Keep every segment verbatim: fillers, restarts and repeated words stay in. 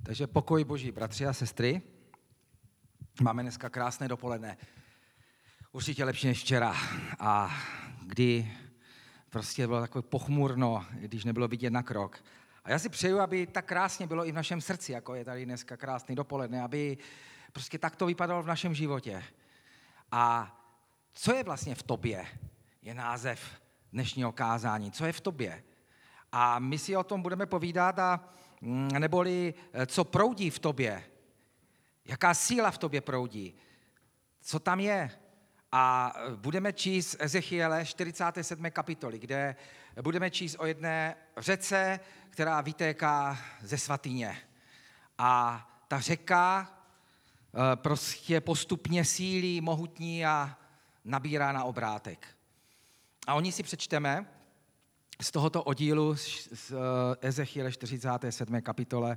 Takže pokoj Boží, bratři a sestry. Máme dneska krásné dopoledne. Určitě lepší než včera. A kdy prostě bylo takové pochmurno, když nebylo vidět na krok. A já si přeju, aby tak krásně bylo i v našem srdci, jako je tady dneska krásný dopoledne, aby prostě tak to vypadalo v našem životě. A co je vlastně v tobě, je název dnešního kázání. Co je v tobě? A my si o tom budeme povídat, a neboli co proudí v tobě, jaká síla v tobě proudí, co tam je. A budeme číst Ezechiele čtyřicáté sedmé kapitoly, kde budeme číst o jedné řece, která vytéká ze svatyně. A ta řeka prostě postupně sílí, mohutní a nabírá na obrátek. A oni si přečteme z tohoto oddílu z Ezechiele čtyřicáté sedmé kapitole.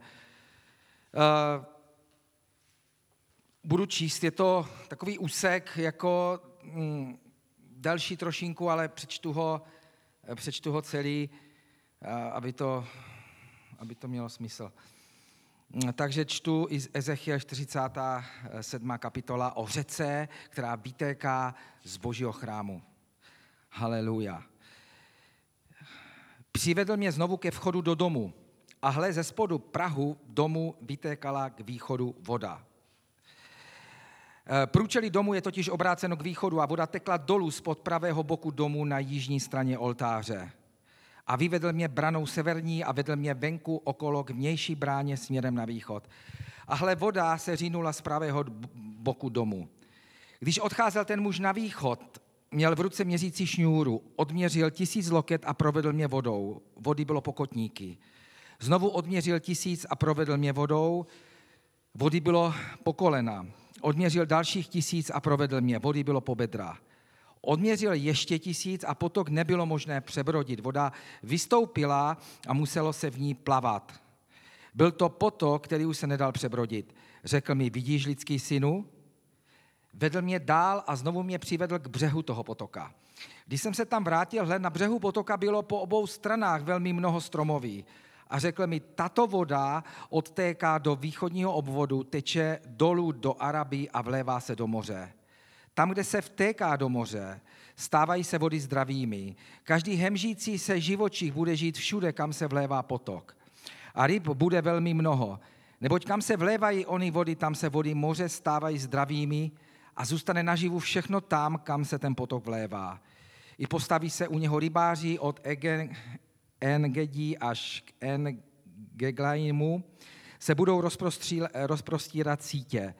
Budu číst, je to takový úsek, jako hm, delší trošinku, ale přečtu ho, přečtu ho celý, aby to, aby to mělo smysl. Takže čtu i z Ezechiele čtyřicátá sedmá kapitola o řece, která vytéká z Božího chrámu. Haleluja. Přivedl mě znovu ke vchodu do domu a hle, ze spodu prahu domu vytékala k východu voda. Průčelí domu je totiž obráceno k východu a voda tekla dolů spod pravého boku domu na jižní straně oltáře. A vyvedl mě branou severní a vedl mě venku okolo k vnější bráně směrem na východ. A hle, voda se řínula z pravého boku domu. Když odcházel ten muž na východ, měl v ruce měřící šňůru, odměřil tisíc loket a provedl mě vodou. Vody bylo pokotníky. Znovu odměřil tisíc a provedl mě vodou. Vody bylo po kolena. Odměřil dalších tisíc a provedl mě. Vody bylo po bedra. Odměřil ještě tisíc a potok nebylo možné přebrodit. Voda vystoupila a muselo se v ní plavat. Byl to potok, který už se nedal přebrodit. Řekl mi, vidíš, lidský synu? Vedl mě dál a znovu mě přivedl k břehu toho potoka. Když jsem se tam vrátil, hled, na břehu potoka bylo po obou stranách velmi mnoho stromoví. A řekl mi, tato voda odtéká do východního obvodu, teče dolů do Araby a vlévá se do moře. Tam, kde se vtéká do moře, stávají se vody zdravými. Každý hemžící se živočich bude žít všude, kam se vlévá potok. A ryb bude velmi mnoho. Neboť kam se vlévají ony vody, tam se vody moře stávají zdravými a zůstane naživu všechno tam, kam se ten potok vlévá. I postaví se u něho rybáři od En-Gedí až k En-Geglaimu, se budou rozprostírat sítě.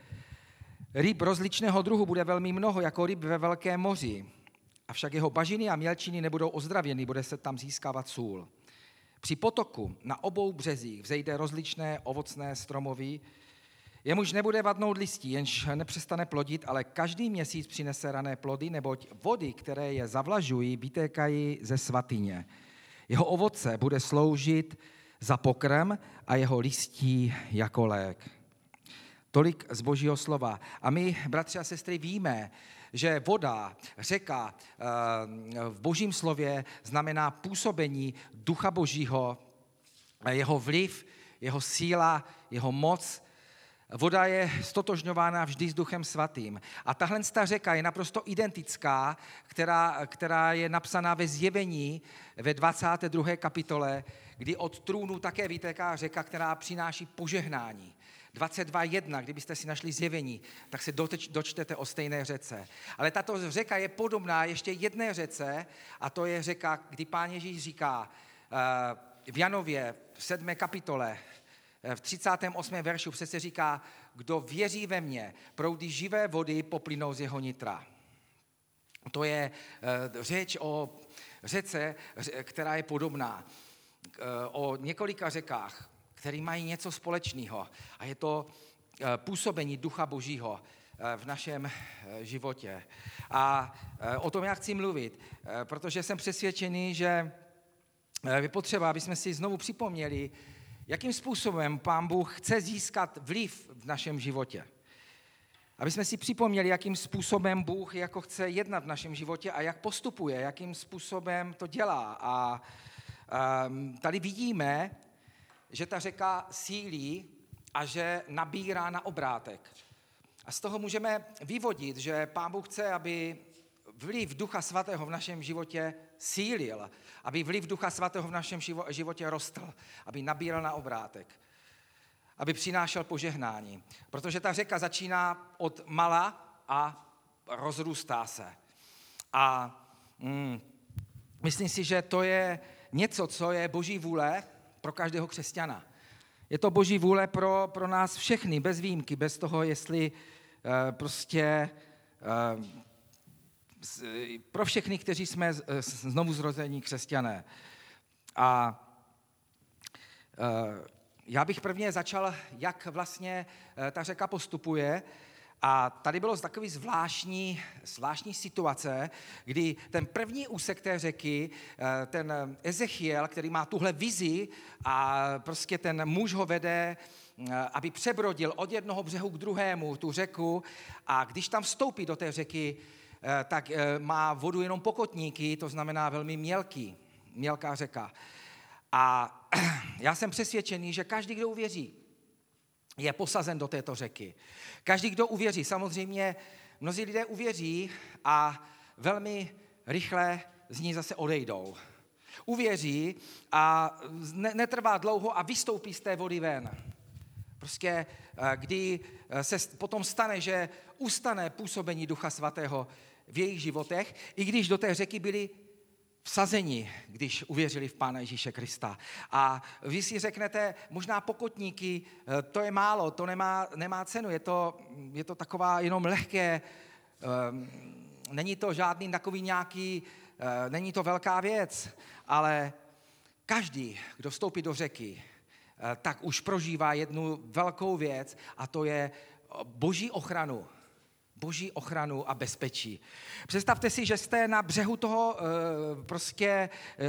Ryb rozličného druhu bude velmi mnoho, jako ryb ve velkém moři. Avšak jeho bažiny a mělčiny nebudou ozdravěny, bude se tam získávat sůl. Při potoku na obou březích vzejde rozličné ovocné stromoví, jemuž nebude vadnout listí, jenž nepřestane plodit, ale každý měsíc přinese rané plody, neboť vody, které je zavlažují, vytékají ze svatyně. Jeho ovoce bude sloužit za pokrm a jeho listí jako lék. Tolik z Božího slova. A my, bratři a sestry, víme, že voda, řeka v Božím slově znamená působení Ducha Božího, jeho vliv, jeho síla, jeho moc. Voda je stotožňována vždy s Duchem Svatým. A tahle ta řeka je naprosto identická, která, která je napsaná ve Zjevení ve dvacáté druhé kapitole, kdy od trůnu také vytéká řeka, která přináší požehnání. dvacet dva jedna, kdybyste si našli Zjevení, tak se doteč, dočtete o stejné řece. Ale tato řeka je podobná ještě jedné řece, a to je řeka, kdy Pán Ježíš říká v Janově v sedmé kapitole, v třicátém osmém veršu přece říká, kdo věří ve mě, proudy živé vody poplynou z jeho nitra. To je řeč o řece, která je podobná, o několika řekách, které mají něco společného. A je to působení Ducha Božího v našem životě. A o tom já chci mluvit, protože jsem přesvědčený, že je potřeba, aby jsme si znovu připomněli, jakým způsobem Pán Bůh chce získat vliv v našem životě. Aby jsme si připomněli, jakým způsobem Bůh jako chce jednat v našem životě a jak postupuje, jakým způsobem to dělá. A tady vidíme, že ta řeka sílí a že nabírá na obrátek. A z toho můžeme vyvodit, že Pán Bůh chce, aby vliv Ducha Svatého v našem životě sílil, aby vliv Ducha Svatého v našem životě rostl, aby nabíral na obrátek, aby přinášel požehnání. Protože ta řeka začíná od mala a rozrůstá se. A mm, myslím si, že to je něco, co je Boží vůle pro každého křesťana. Je to Boží vůle pro, pro nás všechny, bez výjimky, bez toho, jestli uh, prostě uh, pro všechny, kteří jsme znovu zrození křesťané. A uh, já bych prvně začal, jak vlastně uh, ta řeka postupuje. A tady bylo takový zvláštní, zvláštní situace, kdy ten první úsek té řeky, ten Ezechiel, který má tuhle vizi a prostě ten muž ho vede, aby přebrodil od jednoho břehu k druhému tu řeku a když tam vstoupí do té řeky, tak má vodu jenom pokotníky, to znamená velmi mělký, mělká řeka. A já jsem přesvědčený, že každý, kdo uvěří, je posazen do této řeky. Každý, kdo uvěří, samozřejmě mnozí lidé uvěří a velmi rychle z ní zase odejdou. Uvěří a netrvá dlouho a vystoupí z té vody ven. Prostě kdy se potom stane, že ustane působení Ducha Svatého v jejich životech, i když do té řeky byli vsazeni, když uvěřili v Pána Ježíše Krista. A vy si řeknete, možná pokotníky, to je málo, to nemá, nemá cenu, je to, je to taková jenom lehké, um, není to žádný takový nějaký, uh, není to velká věc, ale každý, kdo vstoupí do řeky, uh, tak už prožívá jednu velkou věc a to je Boží ochranu. Boží ochranu a bezpečí. Představte si, že jste na břehu toho prostě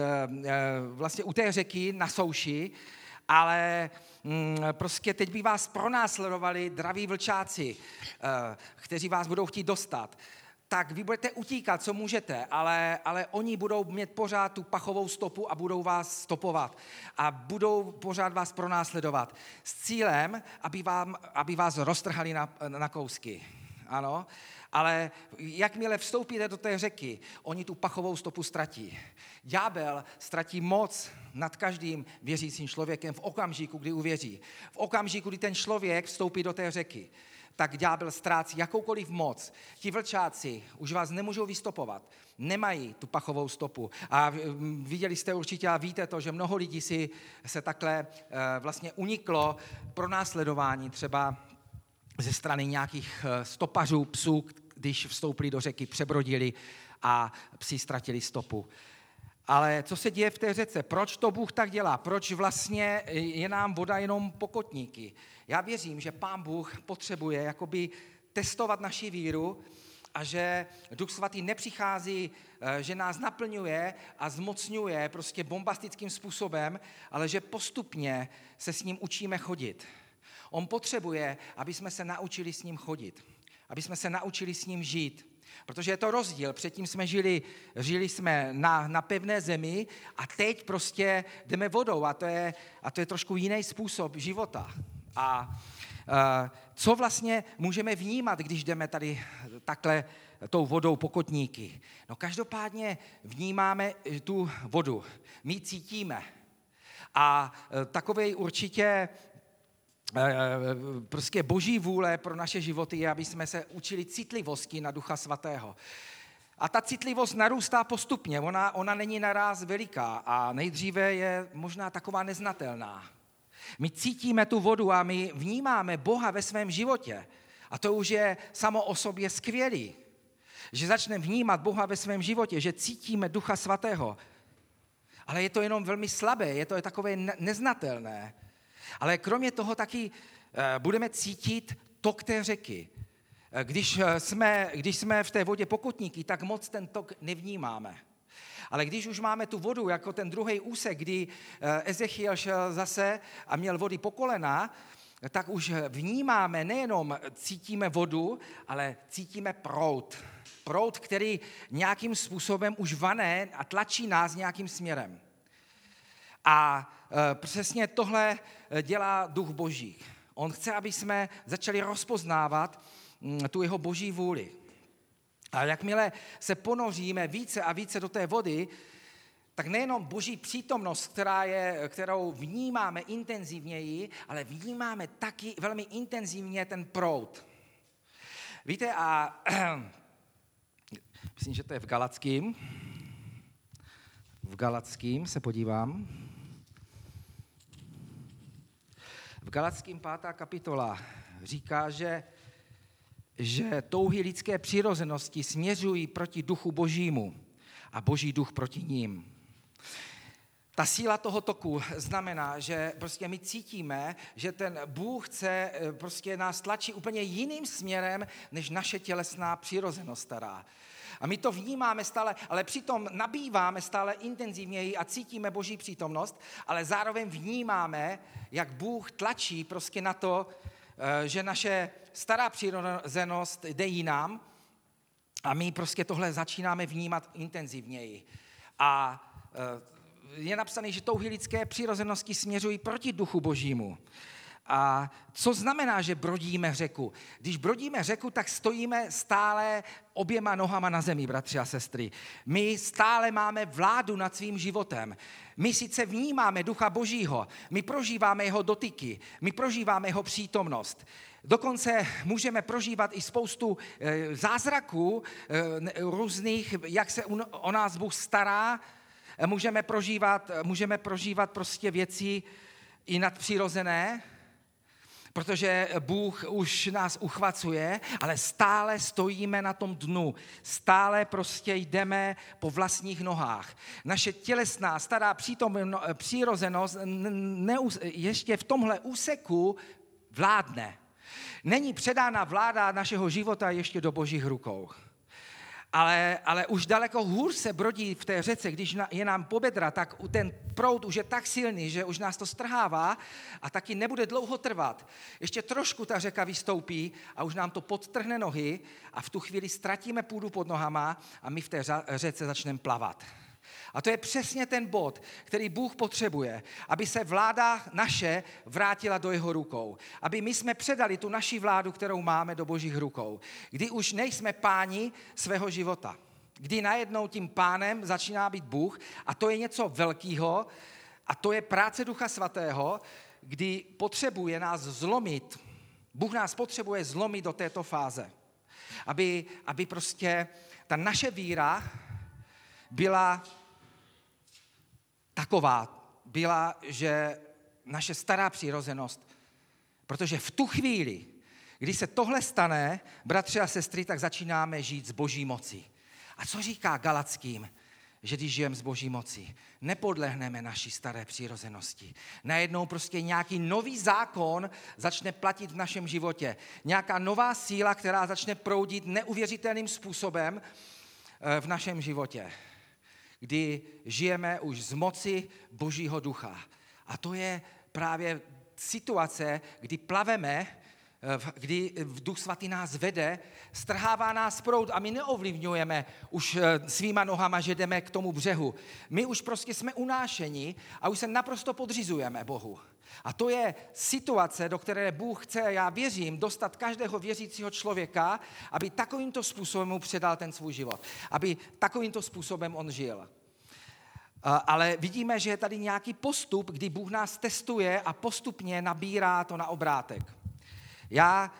vlastně u té řeky na souši, ale prostě teď by vás pronásledovali draví vlčáci, kteří vás budou chtít dostat. Tak vy budete utíkat, co můžete, ale, ale oni budou mít pořád tu pachovou stopu a budou vás stopovat a budou pořád vás pronásledovat s cílem, aby, vám, aby vás roztrhali na, na kousky. Ano, ale jakmile vstoupíte do té řeky, oni tu pachovou stopu ztratí. Ďábel ztratí moc nad každým věřícím člověkem v okamžiku, kdy uvěří. V okamžiku, kdy ten člověk vstoupí do té řeky, tak ďábel ztrácí jakoukoliv moc. Ti vlčáci už vás nemůžou vystopovat, nemají tu pachovou stopu. A viděli jste určitě a víte to, že mnoho lidí si se takhle vlastně uniklo pro následování třeba ze strany nějakých stopařů, psů, když vstoupili do řeky, přebrodili a psi ztratili stopu. Ale co se děje v té řece? Proč to Bůh tak dělá? Proč vlastně je nám voda jenom pokotníky? Já věřím, že Pán Bůh potřebuje jakoby testovat naši víru a že Duch Svatý nepřichází, že nás naplňuje a zmocňuje prostě bombastickým způsobem, ale že postupně se s ním učíme chodit. On potřebuje, aby jsme se naučili s ním chodit, aby jsme se naučili s ním žít. Protože je to rozdíl. Předtím jsme žili, žili jsme na, na pevné zemi a teď prostě jdeme vodou a to je, a to je trošku jiný způsob života. A uh, co vlastně můžeme vnímat, když jdeme tady takhle tou vodou pokotníky? No každopádně vnímáme tu vodu. My cítíme. A uh, takovej určitě prostě Boží vůle pro naše životy je, aby jsme se učili citlivosti na Ducha Svatého. A ta citlivost narůstá postupně, ona, ona není naráz veliká a nejdříve je možná taková neznatelná. My cítíme tu vodu a my vnímáme Boha ve svém životě a to už je samo o sobě skvělý, že začneme vnímat Boha ve svém životě, že cítíme Ducha Svatého. Ale je to jenom velmi slabé, je to takové neznatelné. Ale kromě toho taky budeme cítit tok té řeky. Když jsme, když jsme v té vodě pokotníky, tak moc ten tok nevnímáme. Ale když už máme tu vodu, jako ten druhý úsek, kdy Ezechiel šel zase a měl vody po kolena, tak už vnímáme, nejenom cítíme vodu, ale cítíme proud. Proud, který nějakým způsobem už vane a tlačí nás nějakým směrem. A přesně tohle dělá Duch Boží. On chce, aby jsme začali rozpoznávat tu jeho boží vůli. A jakmile se ponoříme více a více do té vody, tak nejenom boží přítomnost, která je, kterou vnímáme intenzivněji, ale vnímáme taky velmi intenzivně ten proud. Víte, a myslím, že to je v Galackým. V Galackým se podívám. V Galackým pátá kapitola říká, že, že touhy lidské přirozenosti směřují proti duchu božímu a boží duch proti ním. Ta síla toho toku znamená, že prostě my cítíme, že ten Bůh chce prostě nás tlačí úplně jiným směrem, než naše tělesná přirozenost stará. A my to vnímáme stále, ale přitom nabýváme stále intenzivněji a cítíme boží přítomnost, ale zároveň vnímáme, jak Bůh tlačí prostě na to, že naše stará přirozenost jde jinam a my prostě tohle začínáme vnímat intenzivněji. A je napsané, že touhy lidské přirozenosti směřují proti duchu božímu. A co znamená, že brodíme řeku? Když brodíme řeku, tak stojíme stále oběma nohama na zemi, bratři a sestry. My stále máme vládu nad svým životem. My sice vnímáme ducha božího, my prožíváme jeho dotyky, my prožíváme jeho přítomnost. Dokonce můžeme prožívat i spoustu e, zázraků e, různých, jak se o nás Bůh stará. Můžeme prožívat, můžeme prožívat prostě věci i nadpřirozené, protože Bůh už nás uchvacuje, ale stále stojíme na tom dnu. Stále prostě jdeme po vlastních nohách. Naše tělesná, stará přirozenost ještě v tomhle úseku vládne. Není předána vláda našeho života ještě do božích rukou. Ale, ale už daleko hůř se brodí v té řece, když je nám po bedra, tak ten proud už je tak silný, že už nás to strhává a taky nebude dlouho trvat. Ještě trošku ta řeka vystoupí a už nám to podtrhne nohy a v tu chvíli ztratíme půdu pod nohama a my v té řece začneme plavat. A to je přesně ten bod, který Bůh potřebuje, aby se vláda naše vrátila do jeho rukou. Aby my jsme předali tu naši vládu, kterou máme, do božích rukou. Kdy už nejsme páni svého života. Kdy najednou tím pánem začíná být Bůh a to je něco velkého a to je práce Ducha Svatého, kdy potřebuje nás zlomit. Bůh nás potřebuje zlomit do této fáze. Aby, aby prostě ta naše víra byla taková, byla, že naše stará přirozenost, protože v tu chvíli, kdy se tohle stane, bratři a sestry, tak začínáme žít z boží moci. A co říká Galackým? Že když žijeme z boží moci, nepodlehneme naší staré přirozenosti. Najednou prostě nějaký nový zákon začne platit v našem životě. Nějaká nová síla, která začne proudit neuvěřitelným způsobem v našem životě, kdy žijeme už z moci božího ducha. A to je právě situace, kdy plaveme, kdy Duch Svatý nás vede, strhává nás proud a my neovlivňujeme už svýma nohama, že jdeme k tomu břehu. My už prostě jsme unášeni a už se naprosto podřizujeme Bohu. A to je situace, do které Bůh chce, já věřím, dostat každého věřícího člověka, aby takovýmto způsobem mu předal ten svůj život. Aby takovýmto způsobem on žil. Ale vidíme, že je tady nějaký postup, kdy Bůh nás testuje a postupně nabírá to na obrátek. Já,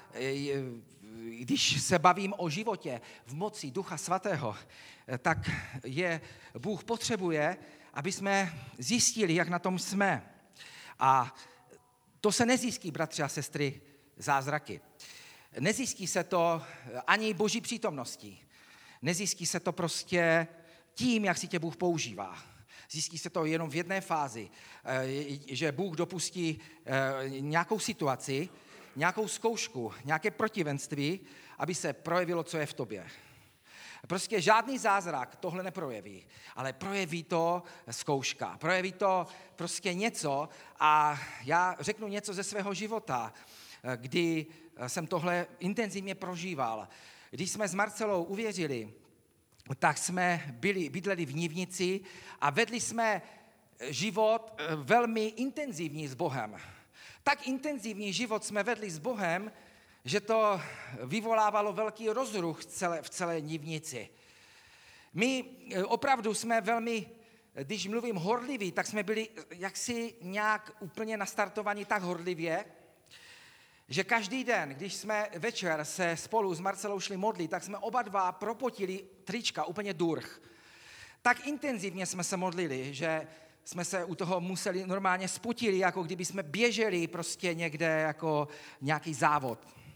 když se bavím o životě v moci Ducha Svatého, tak je Bůh potřebuje, aby jsme zjistili, jak na tom jsme. A to se nezískí, bratři a sestry, zázraky. Nezískí se to ani boží přítomností. Nezískí se to prostě tím, jak si tě Bůh používá. Zjistí se to jenom v jedné fázi, že Bůh dopustí nějakou situaci, nějakou zkoušku, nějaké protivenství, aby se projevilo, co je v tobě. Prostě žádný zázrak tohle neprojeví, ale projeví to zkouška, projeví to prostě něco a já řeknu něco ze svého života, kdy jsem tohle intenzivně prožíval. Když jsme s Marcelou uvěřili, tak jsme byli, bydleli v Nivnici a vedli jsme život velmi intenzivní s Bohem. Tak intenzivní život jsme vedli s Bohem, že to vyvolávalo velký rozruch celé, v celé Nivnici. My opravdu jsme velmi, když mluvím horliví, tak jsme byli jaksi nějak úplně nastartovaní tak horlivě, že každý den, když jsme večer se spolu s Marcelou šli modlit, tak jsme oba dva propotili trička, úplně durch. Tak intenzivně jsme se modlili, že jsme se u toho museli normálně spotili, jako kdyby jsme běželi prostě někde jako nějaký závod.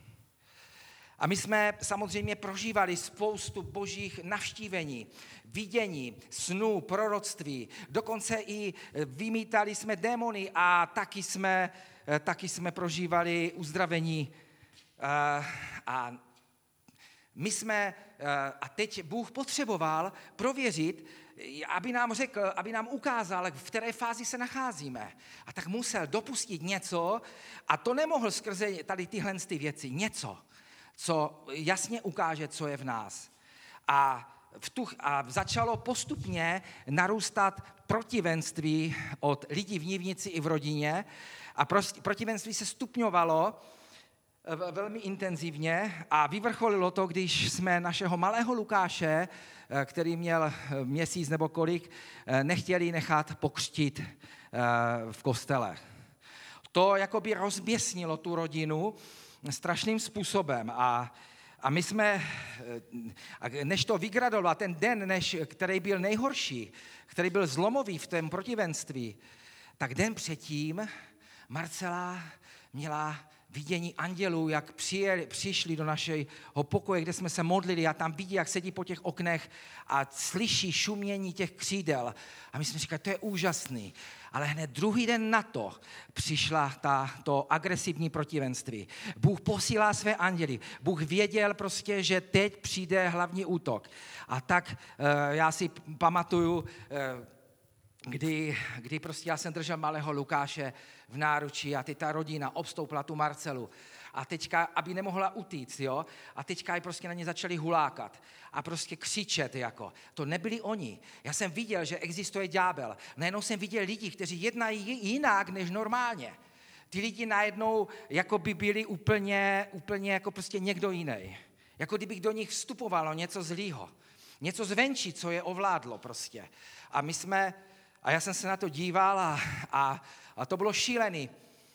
A my jsme samozřejmě prožívali spoustu božích navštívení, vidění, snů, proroctví. Dokonce i vymítali jsme démony a taky jsme, taky jsme prožívali uzdravení. A my jsme, a teď Bůh potřeboval prověřit, aby nám řekl, aby nám ukázal, v které fázi se nacházíme. A tak musel dopustit něco, a to nemohl skrze tady tyhle ty věci, něco, co jasně ukáže, co je v nás. A, v tu, a začalo postupně narůstat protivenství od lidí v Nivnici i v rodině a protivenství se stupňovalo velmi intenzivně a vyvrcholilo to, když jsme našeho malého Lukáše, který měl měsíc nebo kolik, nechtěli nechat pokřtít v kostele. To jakoby rozběsnilo tu rodinu strašným způsobem a, a my jsme, než to vygradovalo, ten den, než, který byl nejhorší, který byl zlomový v tom protivenství, tak den předtím Marcela měla vidění andělů, jak přijeli, přišli do našeho pokoje, kde jsme se modlili a tam vidí, jak sedí po těch oknech a slyší šumění těch křídel. A my jsme říkali, to je úžasný. Ale hned druhý den na to přišla ta, to agresivní protivenství. Bůh posílá své anděly. Bůh věděl prostě, že teď přijde hlavní útok. A tak já si pamatuju, Kdy, kdy prostě já jsem držel malého Lukáše v náručí a teď ta rodina obstoupila tu Marcelu. A teďka, aby nemohla utíct, jo, a teďka ji prostě na ně začali hulákat a prostě křičet, jako. To nebyli oni. Já jsem viděl, že existuje ďábel. Najednou jsem viděl lidi, kteří jednají jinak než normálně. Ty lidi najednou jako by byli úplně, úplně jako prostě někdo jiný. Jako kdyby do nich vstupovalo něco zlýho. Něco zvenčí, co je ovládlo prostě. A my jsme A já jsem se na to díval a, a, a to bylo šílený.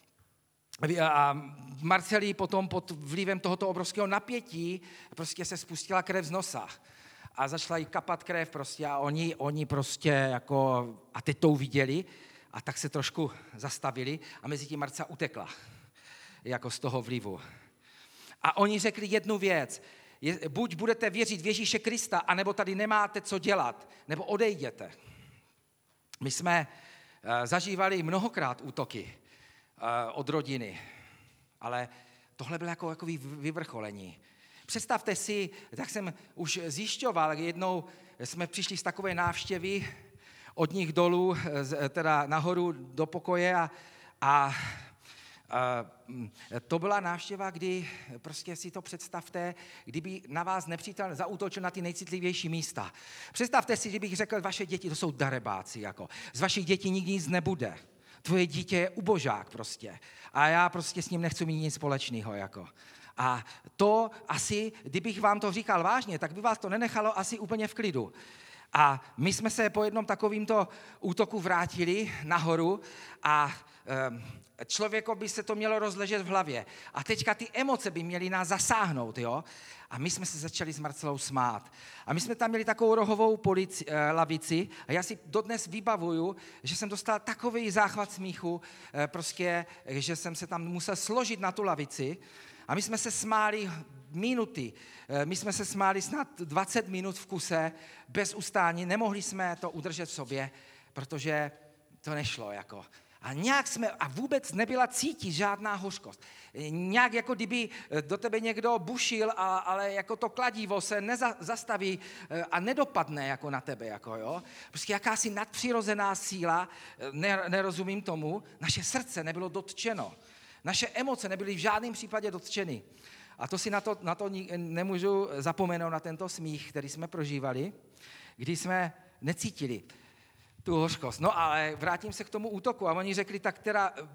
A Marceli potom pod vlivem tohoto obrovského napětí prostě se spustila krev z nosa. A začala jí kapat krev prostě a oni, oni prostě jako, a teď to uviděli a tak se trošku zastavili a mezi tím Marca utekla jako z toho vlivu. A oni řekli jednu věc, je, buď budete věřit v Ježíše Krista, anebo tady nemáte co dělat, nebo odejděte. My jsme zažívali mnohokrát útoky od rodiny, ale tohle bylo jako, jako vyvrcholení. Představte si, tak jsem už zjišťoval, jednou jsme přišli z takové návštěvy od nich dolů, teda nahoru do pokoje a, a to byla návštěva, kdy prostě si to představte, kdyby na vás nepřítel zaútočil na ty nejcitlivější místa. Představte si, kdybych řekl, vaše děti, to jsou darebáci, jako. Z vašich dětí nikdy nic nebude. Tvoje dítě je ubožák prostě. A já prostě s ním nechci mít nic společného, jako. A to asi, kdybych vám to říkal vážně, tak by vás to nenechalo asi úplně v klidu. A my jsme se po jednom takovýmto útoku vrátili nahoru a e, člověko by se to mělo rozležet v hlavě. A teďka ty emoce by měly nás zasáhnout, jo? A my jsme se začali s Marcelou smát. A my jsme tam měli takovou rohovou polici, e, lavici a já si dodnes vybavuju, že jsem dostal takový záchvat smíchu, e, prostě, že jsem se tam musel složit na tu lavici. A my jsme se smáli minuty. My jsme se smáli snad dvacet minut v kuse, bez ustání. Nemohli jsme to udržet v sobě, protože to nešlo. Jako. A nějak jsme, a vůbec nebyla cítit žádná hořkost. Nějak jako kdyby do tebe někdo bušil, a, ale jako to kladivo se nezastaví a nedopadne jako na tebe. Jako, jo. Prostě jakási nadpřirozená síla, nerozumím tomu, naše srdce nebylo dotčeno. Naše emoce nebyly v žádném případě dotčeny. A to si na to, na to nemůžu zapomenout, na tento smích, který jsme prožívali, kdy jsme necítili tu hořkost. No ale vrátím se k tomu útoku a oni řekli, tak teda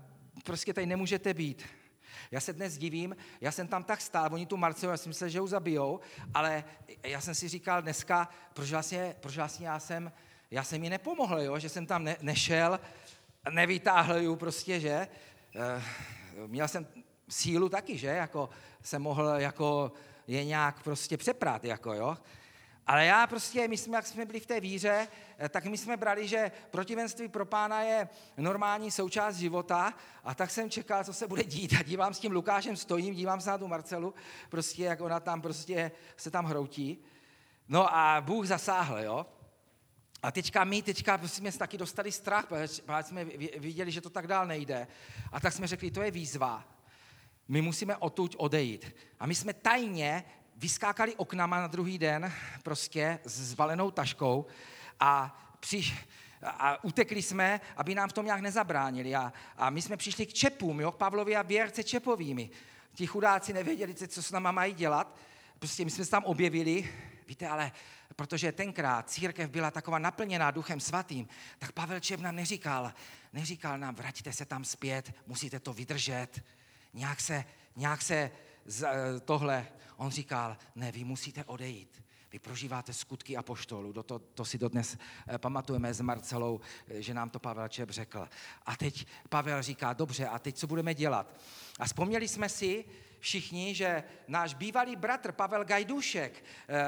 prostě tady nemůžete být. Já se dnes divím, já jsem tam tak stál, oni tu Marcelu, já jsem myslel, že ho zabijou, ale já jsem si říkal dneska, proč vlastně, proč vlastně já jsem, já jsem jí nepomohl, jo? Že jsem tam ne, nešel, nevytáhl ju prostě, že? E, měl jsem sílu taky, že? Jako jsem mohl jako je nějak prostě přeprát, jako jo. Ale já prostě, my jsme, jak jsme byli v té víře, tak my jsme brali, že protivenství pro Pána je normální součást života a tak jsem čekal, co se bude dít a dívám s tím Lukášem, stojím, dívám se na tu Marcelu, prostě jak ona tam prostě se tam hroutí. No a Bůh zasáhl, jo. A teďka my, teďka jsme si taky dostali strach, protože jsme viděli, že to tak dál nejde. A tak jsme řekli, to je výzva. My musíme odtud odejít. A my jsme tajně vyskákali oknama na druhý den prostě s zbalenou taškou a, při, a utekli jsme, aby nám v tom nějak nezabránili. A, a my jsme přišli k Čepům, jo, k Pavlovi a Věrce Čepovými. Ti chudáci nevěděli, co s náma mají dělat. Prostě my jsme se tam objevili, víte, ale protože tenkrát církev byla taková naplněná Duchem Svatým, tak Pavel Čep nám neříkal, neříkal nám, vraťte se tam zpět, musíte to vydržet, nějak se, nějak se z, tohle. On říkal, ne, vy musíte odejít. Vy prožíváte skutky apoštolů. Do to, to si dodnes pamatujeme s Marcelou, že nám to Pavel Čep řekl. A teď Pavel říká, dobře, a teď co budeme dělat? A vzpomněli jsme si všichni, že náš bývalý bratr Pavel Gajdušek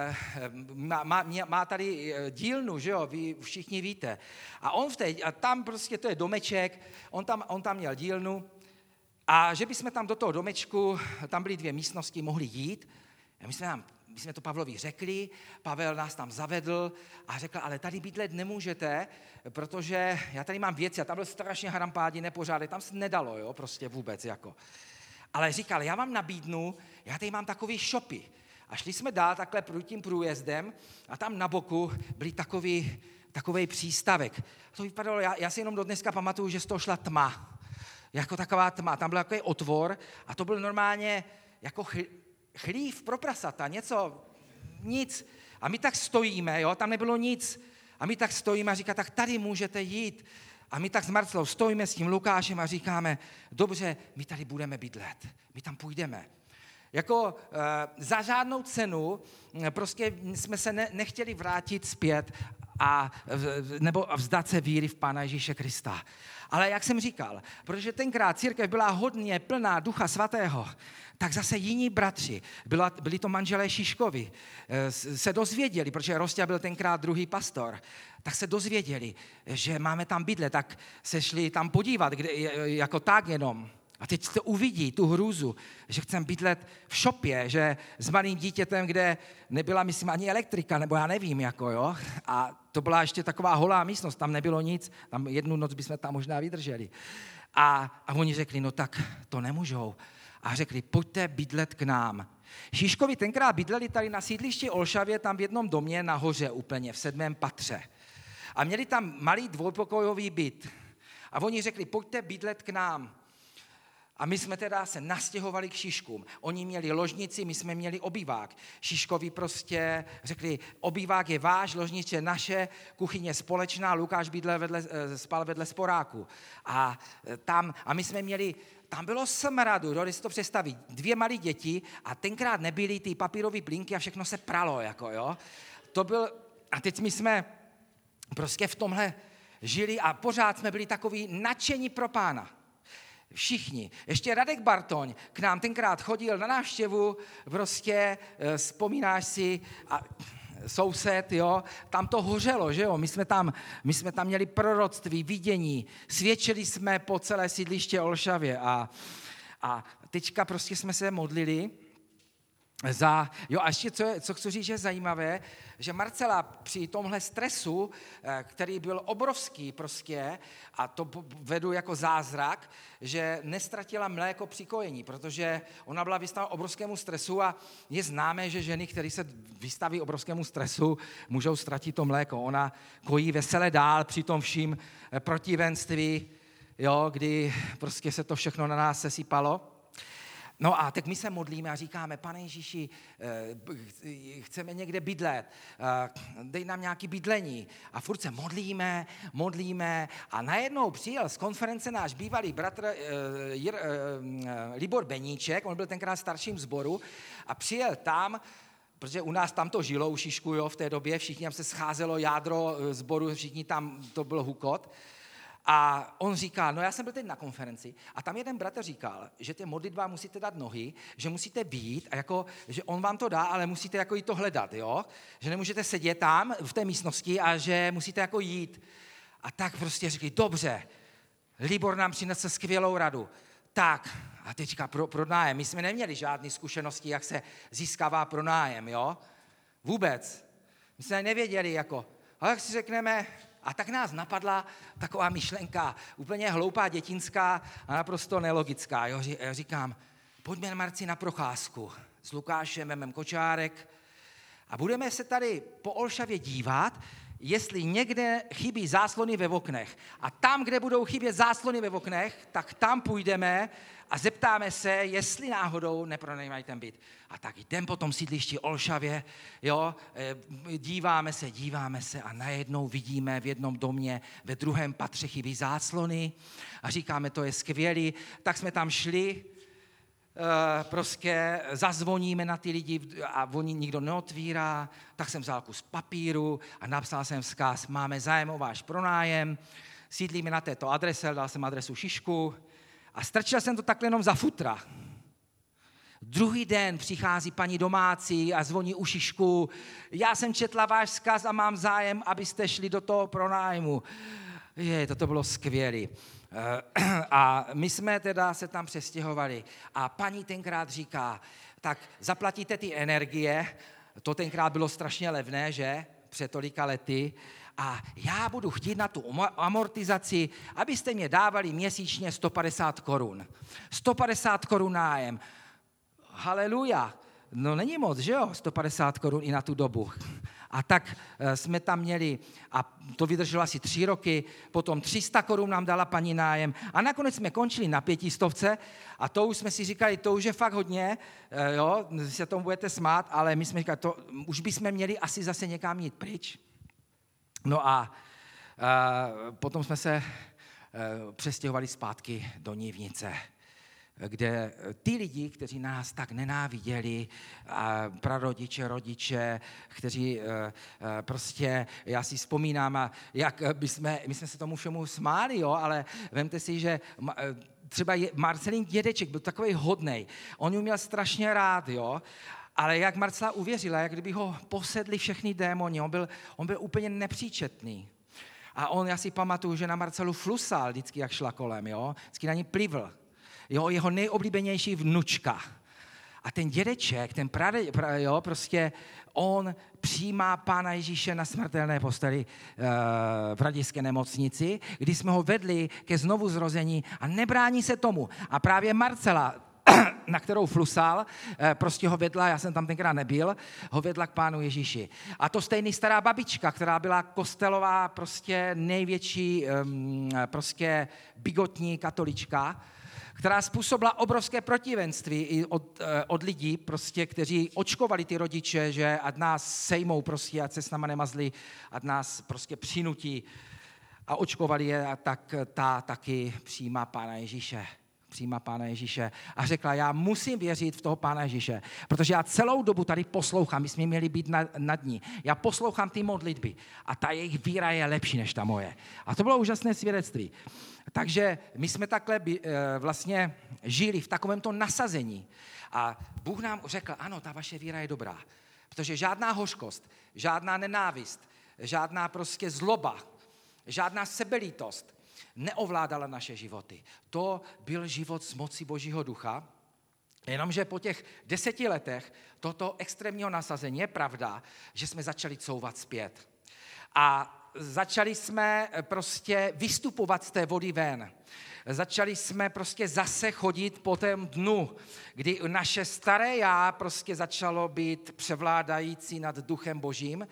má, má, má tady dílnu, že jo, vy všichni víte. A on v té, a tam prostě to je domeček, on tam, on tam měl dílnu, a že bychom tam do toho domečku, tam byly dvě místnosti, mohli jít. My jsme, nám, my jsme to Pavlovi řekli, Pavel nás tam zavedl a řekl, ale tady bydlet nemůžete, protože já tady mám věci a tam byl strašně harampádí, nepořádek, tam se nedalo, jo, prostě vůbec, jako. Ale říkal, já vám nabídnu, já tady mám takový shopy. A šli jsme dál takhle tím průjezdem a tam na boku byly takový, takový přístavek. To vypadalo, já, já si jenom do dneska pamatuju, že z toho šla tma. Jako taková tma, tam byl takový otvor a to byl normálně jako chlív pro prasata, něco, nic. A my tak stojíme, jo, tam nebylo nic. A my tak stojíme a říká, tak tady můžete jít. A my tak s Marcelou stojíme s tím Lukášem a říkáme, dobře, my tady budeme bydlet, my tam půjdeme. Jako e, za žádnou cenu prostě jsme se ne, nechtěli vrátit zpět a, nebo vzdát se víry v Pána Ježíše Krista. Ale jak jsem říkal, protože tenkrát církev byla hodně plná Ducha Svatého, tak zase jiní bratři, byla, byli to manželé Šiškovi, se dozvěděli, protože Rostia byl tenkrát druhý pastor, tak se dozvěděli, že máme tam bydlet, tak se šli tam podívat, kde, jako tak jenom. A teď to uvidí, tu hrůzu, že chcem bydlet v šopě, že s malým dítětem, kde nebyla, myslím, ani elektrika, nebo já nevím, jako jo. A to byla ještě taková holá místnost, tam nebylo nic, tam jednu noc bychom tam možná vydrželi. A, a oni řekli, no tak to nemůžou. A řekli, pojďte bydlet k nám. Šiškovi tenkrát bydleli tady na sídlišti Olšavě, tam v jednom domě nahoře úplně, v sedmém patře. A měli tam malý dvojpokojový byt. A oni řekli, pojďte bydlet k nám. A my jsme teda se nastěhovali k Šiškům. Oni měli ložnici, my jsme měli obývák. Šiškovi prostě řekli, obývák je váš, ložnice je naše, kuchyně společná, Lukáš bydlel vedle, spal vedle sporáku. A, tam, a my jsme měli, tam bylo smradu, když si to představí, dvě malé děti a tenkrát nebyly ty papírové plínky a všechno se pralo, jako jo. To byl, a teď my jsme prostě v tomhle žili a pořád jsme byli takový nadšení pro Pána. Všichni. Ještě Radek Bartoň k nám tenkrát chodil na návštěvu, prostě vzpomínáš si, a soused, jo, tam to hořelo, že jo, my jsme tam, my jsme tam měli proroctví, vidění, svědčili jsme po celé sídliště Olšavě a, a teďka prostě jsme se modlili za, jo, a ještě co, co chci říct, že je zajímavé, že Marcela při tomhle stresu, který byl obrovský prostě, a to vedu jako zázrak, že nestratila mléko při kojení, protože ona byla vystavena obrovskému stresu a je známé, že ženy, které se vystaví obrovskému stresu, můžou ztratit to mléko. Ona kojí vesele dál při tom vším protivenství, jo, kdy prostě se to všechno na nás sesypalo. No a tak my se modlíme a říkáme, Pane Ježíši, chceme někde bydlet, dej nám nějaké bydlení. A furt se modlíme, modlíme a najednou přijel z konference náš bývalý bratr Libor Beníček, on byl tenkrát starším sboru a přijel tam, protože u nás tam to žilo u Šišku, jo, v té době, všichni tam se scházelo jádro sboru, všichni tam, to byl hukot. A on říká, no já jsem byl teď na konferenci a tam jeden bratr říkal, že té modlitbám musíte dát nohy, že musíte být a jako, že on vám to dá, ale musíte jako jít to hledat, jo? Že nemůžete sedět tam v té místnosti a že musíte jako jít. A tak prostě řekli, dobře, Libor nám přinesl skvělou radu. Tak, a teďka pro, pronájem. My jsme neměli žádné zkušenosti, jak se získává pronájem, jo? Vůbec. My jsme nevěděli, jako, ale jak si řekneme, a tak nás napadla taková myšlenka, úplně hloupá, dětinská a naprosto nelogická. Jo? Říkám, pojďme, Marci, na procházku s Lukášem, memem Kočárek a budeme se tady po Olšavě dívat, jestli někde chybí záslony ve oknech. A tam, kde budou chybět záslony ve oknech, tak tam půjdeme a zeptáme se, jestli náhodou nepronajímají ten byt. A tak jdem po tom sídlišti Olšavě, jo, díváme se, díváme se a najednou vidíme v jednom domě, ve druhém patře chybí záslony a říkáme, to je skvělý. Tak jsme tam šli, prostě zazvoníme na ty lidi a oni nikdo neotvírá, tak jsem vzal kus papíru a napsal jsem vzkaz, máme zájem o váš pronájem, sídlíme na této adrese, dal jsem adresu Šišku a strčil jsem to takhle jenom za futra. Druhý den přichází paní domácí a zvoní u Šišku, já jsem četla váš vzkaz a mám zájem, abyste šli do toho pronájmu. Je, toto bylo skvělé. A my jsme teda se tam přestěhovali a paní tenkrát říká, tak zaplatíte ty energie, to tenkrát bylo strašně levné, že, před tolika lety, a já budu chtít na tu amortizaci, abyste mě dávali měsíčně sto padesát korun. sto padesát korun nájem. Haleluja. No není moc, že jo, sto padesát korun i na tu dobu. A tak jsme tam měli, a to vydrželo asi tři roky, potom tři sta korun nám dala paní nájem a nakonec jsme končili na pětistovce a to už jsme si říkali, to už je fakt hodně, jo, se tomu budete smát, ale my jsme říkali, to už bychom měli asi zase někam jít pryč. No a, a potom jsme se přestěhovali zpátky do Nivnice, kde ty lidi, kteří nás tak nenáviděli, prarodiče, rodiče, kteří prostě, já si vzpomínám, jak by jsme, my jsme se tomu všemu smáli, jo, ale vemte si, že třeba Marcelín dědeček byl takovej hodnej, on ji měl strašně rád, jo, ale jak Marcela uvěřila, jak kdyby ho posedli všechny démoni, on byl, on byl úplně nepříčetný. A on, já si pamatuju, že na Marcelu flusal vždycky, jak šla kolem, jo, vždycky na ní plivl. Jo, jeho nejoblíbenější vnučka. A ten dědeček, ten prade, pra, jo, prostě on přijímá Pána Ježíše na smrtelné posteli uh, v Radějské nemocnici, kdy jsme ho vedli ke znovuzrození a nebrání se tomu. A právě Marcela, na kterou flusal, prostě ho vedla, já jsem tam tenkrát nebyl, ho vedla k Pánu Ježíši. A to stejný stará babička, která byla kostelová, prostě největší, um, prostě bigotní katolička, která způsobila obrovské protivenství i od, od lidí, prostě, kteří očkovali ty rodiče, že ať nás sejmou, prostě, ať se s náma nemazli, ať nás prostě přinutí a očkovali je, a tak ta taky přijímá Pána Ježíše. Přijímá Pána Ježíše a řekla, já musím věřit v toho Pána Ježíše, protože já celou dobu tady poslouchám, my jsme měli být nad, nad ní. Já poslouchám ty modlitby a ta jejich víra je lepší než ta moje. A to bylo úžasné svědectví. Takže my jsme takhle by, vlastně žili v takovémto nasazení. A Bůh nám řekl, ano, ta vaše víra je dobrá, protože žádná hořkost, žádná nenávist, žádná prostě zloba, žádná sebelítost neovládala naše životy. To byl život z moci Božího ducha, jenomže po těch deseti letech toto extrémního nasazení je pravda, že jsme začali couvat zpět. A začali jsme prostě vystupovat z té vody ven. Začali jsme prostě zase chodit po tom dnu, kdy naše staré já prostě začalo být převládající nad duchem Božím.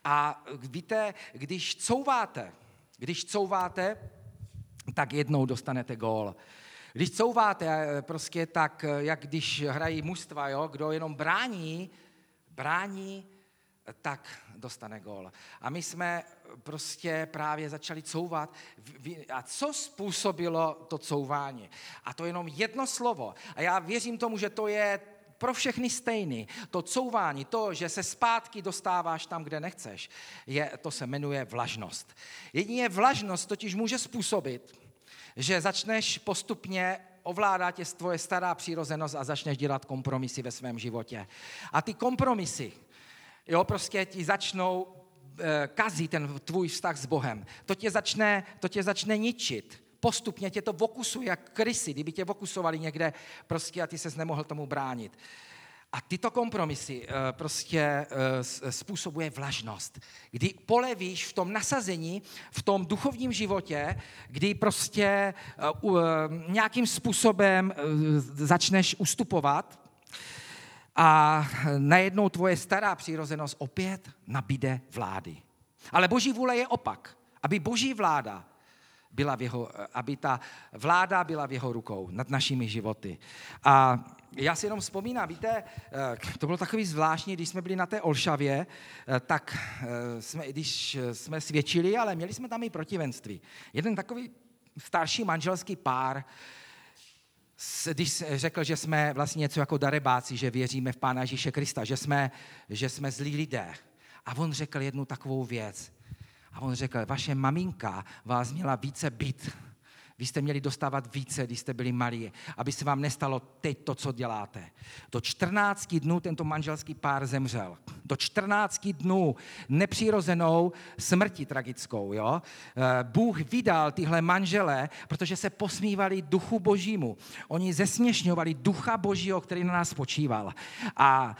A víte, když couváte, když couváte, tak jednou dostanete gól. Když couváte, prostě tak, jak když hrají mužstva, jo, kdo jenom brání, brání, tak dostane gól. A my jsme prostě právě začali couvat. A co způsobilo to couvání? A to je jenom jedno slovo. A já věřím tomu, že to je pro všechny stejný. To couvání, to, že se zpátky dostáváš tam, kde nechceš, je, to se jmenuje vlažnost. Jedině vlažnost totiž může způsobit, že začneš postupně ovládat tě tvoje stará přirozenost a začneš dělat kompromisy ve svém životě. A ty kompromisy, jo, prostě ti začnou e, kazit ten tvůj vztah s Bohem. To tě začne, to tě začne ničit. Postupně tě to vokusuje, jak krysy, kdyby tě vokusovali někde prostě a ty ses nemohl tomu bránit. A tyto kompromisy e, prostě e, způsobuje vlažnost. Kdy polevíš v tom nasazení, v tom duchovním životě, kdy prostě e, e, nějakým způsobem e, začneš ustupovat, a najednou tvoje stará přirozenost opět nabíde vlády. Ale Boží vůle je opak. Aby Boží vláda byla v jeho, aby ta vláda byla v jeho rukou nad našimi životy. A já si jenom vzpomínám, víte, to bylo takový zvláštní, když jsme byli na té Olšavě, tak jsme, když jsme svědčili, ale měli jsme tam i protivenství. Jeden takový starší manželský pár, když řekl, že jsme vlastně něco jako darebáci, že věříme v Pána Ježíše Krista, že jsme, že jsme zlí lidé. A on řekl jednu takovou věc. A on řekl, vaše maminka vás měla více bít. Vy jste měli dostávat více, když jste byli malí, aby se vám nestalo teď to, co děláte. Do čtrnácti dnů tento manželský pár zemřel. Do čtrnácti dnů nepřirozenou smrti tragickou. Jo? Bůh vydal tyhle manžele, protože se posmívali duchu Božímu. Oni zesměšňovali ducha Božího, který na nás spočíval. A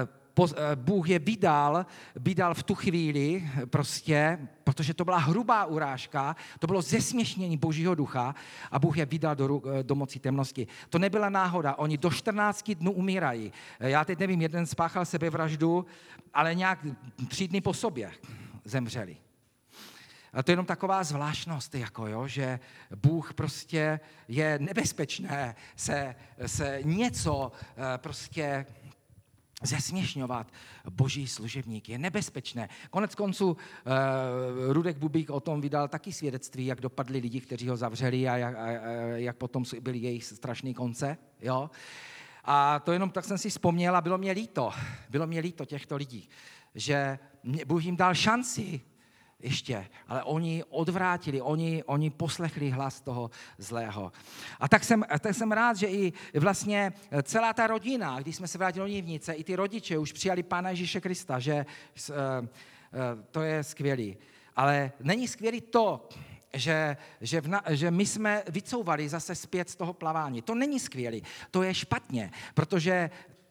Bůh je vydal, vydal v tu chvíli prostě, protože to byla hrubá urážka, to bylo zesměšnění Božího ducha a Bůh je vydal do, do moci temnosti. To nebyla náhoda, oni do čtrnácti dnů umírají. Já teď nevím, jeden spáchal sebevraždu, ale nějak tři dny po sobě zemřeli. A to je jenom taková zvláštnost, jako jo, že Bůh prostě je nebezpečné se, se něco prostě zesměšňovat Boží služebník. Je nebezpečné. Konec konců uh, Rudek Bubík o tom vydal taky svědectví, jak dopadli lidi, kteří ho zavřeli a jak, a, a, jak potom byly jejich strašný konce. Jo? A to jenom tak jsem si vzpomněl a bylo mě líto. Bylo mě líto těchto lidí, že Bůh jim dal šanci ještě, ale oni odvrátili, oni, oni poslechli hlas toho zlého. A tak jsem, tak jsem rád, že i vlastně celá ta rodina, když jsme se vrátili do Nivnice, i ty rodiče už přijali Pána Ježíše Krista, že uh, uh, to je skvělý. Ale není skvělý to, že, že, vna, že my jsme vycouvali zase zpět z toho plavání. To není skvělý, to je špatně, protože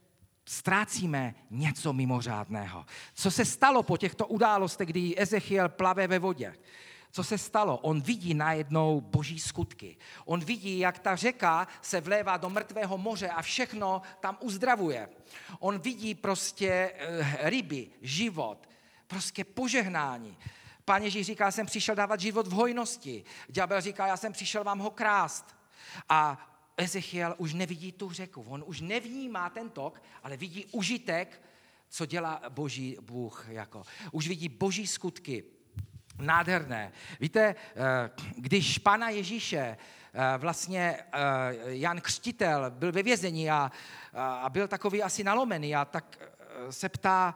ztrácíme něco mimořádného. Co se stalo po těchto událostech, kdy Ezechiel plave ve vodě? Co se stalo? On vidí najednou Boží skutky. On vidí, jak ta řeka se vlévá do mrtvého moře a všechno tam uzdravuje. On vidí prostě ryby, život, prostě požehnání. Pán Ježíš říká, já jsem přišel dávat život v hojnosti. Ďábel říká, já jsem přišel vám ho krást. A Ezechiel už nevidí tu řeku, on už nevnímá ten tok, ale vidí užitek, co dělá Boží Bůh. Jako. Už vidí Boží skutky, nádherné. Víte, když Pána Ježíše vlastně Jan Křtitel byl ve vězení a, a byl takový asi nalomený a tak se ptá,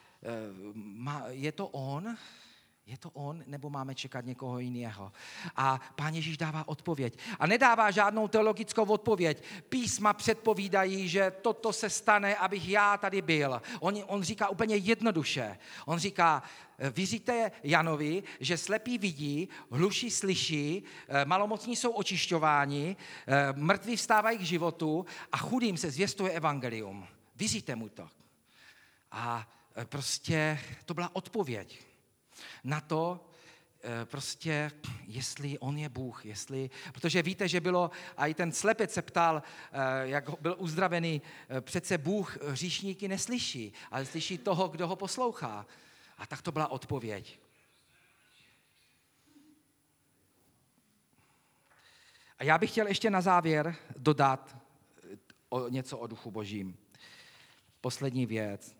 je to on? Je to on, nebo máme čekat někoho jiného? A Pán Ježíš dává odpověď. A nedává žádnou teologickou odpověď. Písma předpovídají, že toto se stane, abych já tady byl. On, on říká úplně jednoduše. On říká, vyříte Janovi, že slepí vidí, hluší slyší, malomocní jsou očišťováni, mrtví vstávají k životu a chudým se zvěstuje evangelium. Vyříte mu to. A prostě to byla odpověď na to, prostě, jestli on je Bůh, jestli, protože víte, že bylo, a i ten slepec se ptal, jak byl uzdravený, přece Bůh hříšníky neslyší, ale slyší toho, kdo ho poslouchá. A tak to byla odpověď. A já bych chtěl ještě na závěr dodat o něco o Duchu Božím. Poslední věc.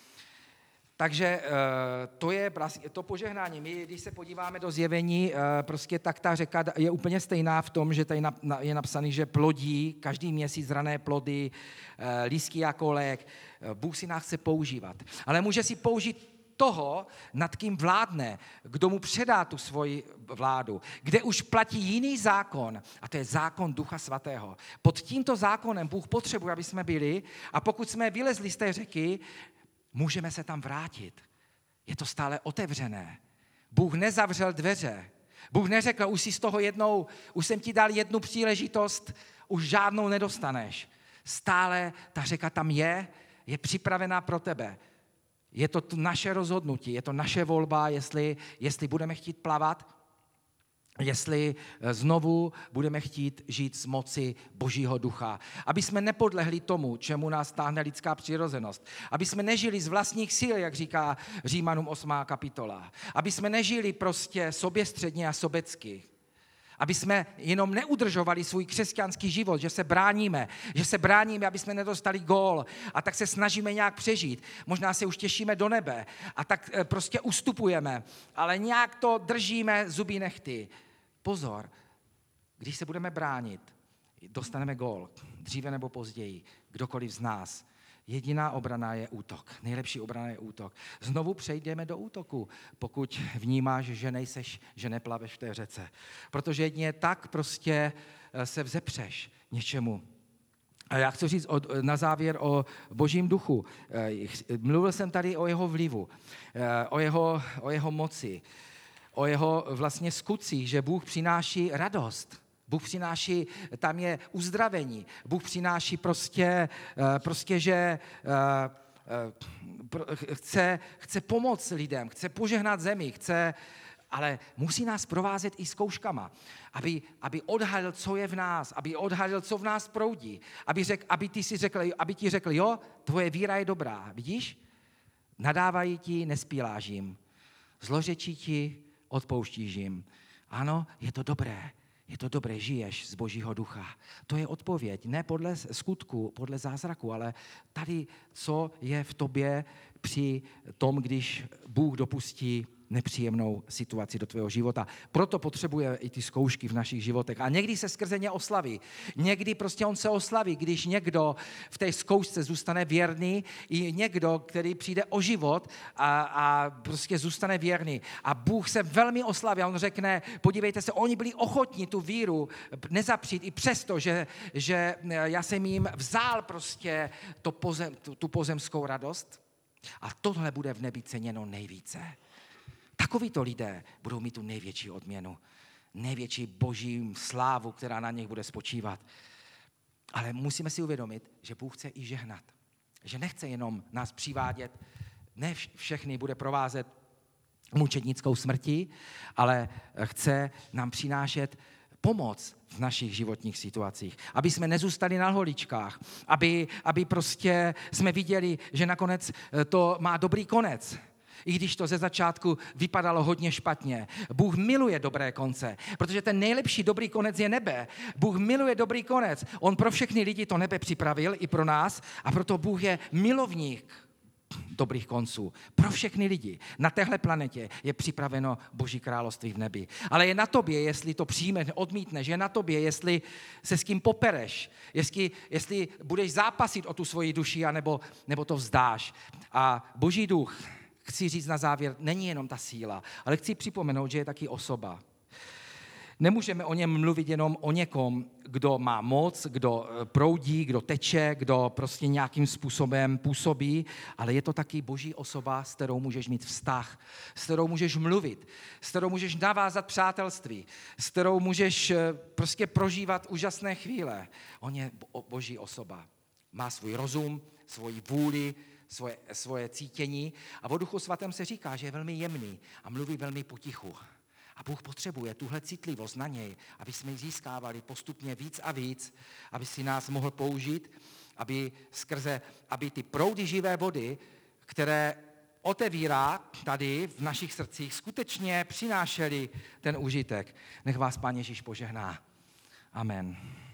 Takže to je to požehnání. My, když se podíváme do Zjevení, prostě tak ta řeka je úplně stejná v tom, že tady je napsaný, že plodí každý měsíc rané plody, lístky jako lék. Bůh si nás chce používat. Ale může si použít toho, nad kým vládne, kdo mu předá tu svoji vládu, kde už platí jiný zákon, a to je zákon Ducha Svatého. Pod tímto zákonem Bůh potřebuje, aby jsme byli, a pokud jsme vylezli z té řeky, můžeme se tam vrátit. Je to stále otevřené. Bůh nezavřel dveře. Bůh neřekl, už si z toho jednou, už jsem ti dal jednu příležitost, už žádnou nedostaneš. Stále ta řeka tam je, je připravená pro tebe. Je to naše rozhodnutí, je to naše volba, jestli, jestli budeme chtít plavat, jestli znovu budeme chtít žít z moci Božího ducha. Aby jsme nepodlehli tomu, čemu nás táhne lidská přirozenost. Aby jsme nežili z vlastních sil, jak říká Římanům osmá kapitola. Aby jsme nežili prostě soběstředně a sobecky. Aby jsme jenom neudržovali svůj křesťanský život, že se bráníme, že se bráníme, aby jsme nedostali gól, a tak se snažíme nějak přežít. Možná se už těšíme do nebe a tak prostě ustupujeme, ale nějak to držíme zuby nehty. Pozor, když se budeme bránit, dostaneme gól, dříve nebo později, kdokoliv z nás. Jediná obrana je útok. Nejlepší obrana je útok. Znovu přejdeme do útoku, pokud vnímáš, že nejseš, že neplaveš v té řece. Protože jedině tak prostě se vzepřeš něčemu. A já chci říct od, na závěr o Božím duchu. Mluvil jsem tady o jeho vlivu, o jeho, o jeho moci, o jeho vlastně skutcích, že Bůh přináší radost. Bůh přináší, tam je uzdravení. Bůh přináší prostě, prostě že chce, chce pomoct lidem, chce požehnat zemi, chce, ale musí nás provázet i zkouškama, aby, aby odhalil, co je v nás, aby odhalil, co v nás proudí, aby, řek, aby, ty si řekl, aby ti řekl, jo, tvoje víra je dobrá, vidíš? Nadávají ti, nespíláš jim. Zlořečí ti, odpouštíš jim. Ano, je to dobré. Je to dobré, žiješ z Božího ducha. To je odpověď, ne podle skutku, podle zázraku, ale tady, co je v tobě při tom, když Bůh dopustí nepříjemnou situaci do tvého života. Proto potřebuje i ty zkoušky v našich životech. A někdy se skrze ně oslaví. Někdy prostě on se oslaví, když někdo v té zkoušce zůstane věrný, i někdo, který přijde o život a, a prostě zůstane věrný. A Bůh se velmi oslaví a on řekne, podívejte se, oni byli ochotní tu víru nezapřít i přesto, že, že já jsem jim vzal prostě to pozem, tu, tu pozemskou radost. A tohle bude v nebi ceněno nejvíce. Takovýto lidé budou mít tu největší odměnu, největší boží slávu, která na nich bude spočívat. Ale musíme si uvědomit, že Bůh chce i žehnat. Že nechce jenom nás přivádět, ne všechny bude provázet mučednickou smrtí, ale chce nám přinášet pomoc v našich životních situacích. Aby jsme nezůstali na holičkách, aby, aby prostě jsme viděli, že nakonec to má dobrý konec. I když to ze začátku vypadalo hodně špatně. Bůh miluje dobré konce, protože ten nejlepší dobrý konec je nebe. Bůh miluje dobrý konec. On pro všechny lidi to nebe připravil, i pro nás, a proto Bůh je milovník dobrých konců. Pro všechny lidi na téhle planetě je připraveno Boží království v nebi. Ale je na tobě, jestli to přijmeš, odmítneš, je na tobě, jestli se s kým popereš, jestli, jestli budeš zápasit o tu svoji duši, anebo, nebo to vzdáš. A Boží duch, chci říct na závěr, není jenom ta síla, ale chci připomenout, že je taky osoba. Nemůžeme o něm mluvit jenom o někom, kdo má moc, kdo proudí, kdo teče, kdo prostě nějakým způsobem působí, ale je to taky Boží osoba, s kterou můžeš mít vztah, s kterou můžeš mluvit, s kterou můžeš navázat přátelství, s kterou můžeš prostě prožívat úžasné chvíle. On je Boží osoba. Má svůj rozum, svoji vůli, Svoje, svoje cítění a o Duchu Svatém se říká, že je velmi jemný a mluví velmi potichu. A Bůh potřebuje tuhle citlivost na něj, aby jsme ji získávali postupně víc a víc, aby si nás mohl použít, aby skrze, aby ty proudy živé vody, které otevírá tady v našich srdcích, skutečně přinášely ten užitek. Nech vás Pán Ježíš požehná. Amen.